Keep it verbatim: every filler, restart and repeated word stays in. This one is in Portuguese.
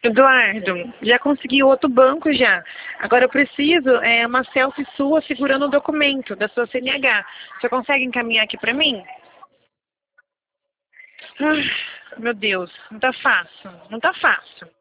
Eduardo, já consegui outro banco já. Agora eu preciso é uma selfie sua segurando o documento da sua C N H. Você consegue encaminhar aqui pra mim? Ah, meu Deus, não tá fácil, não tá fácil.